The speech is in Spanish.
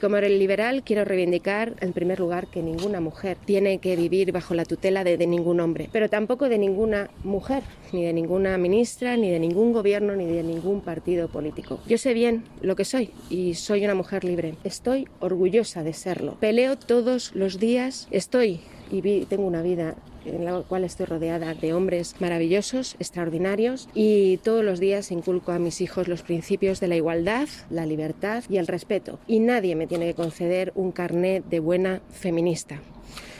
Como liberal quiero reivindicar, en primer lugar, que ninguna mujer tiene que vivir bajo la tutela de ningún hombre, pero tampoco de ninguna mujer, ni de ninguna ministra, ni de ningún gobierno, ni de ningún partido político. Yo sé bien lo que soy y soy una mujer libre. Estoy orgullosa de serlo. Peleo todos los días, tengo una vida en la cual estoy rodeada de hombres maravillosos, extraordinarios, y todos los días inculco a mis hijos los principios de la igualdad, la libertad y el respeto. Y nadie me tiene que conceder un carné de buena feminista.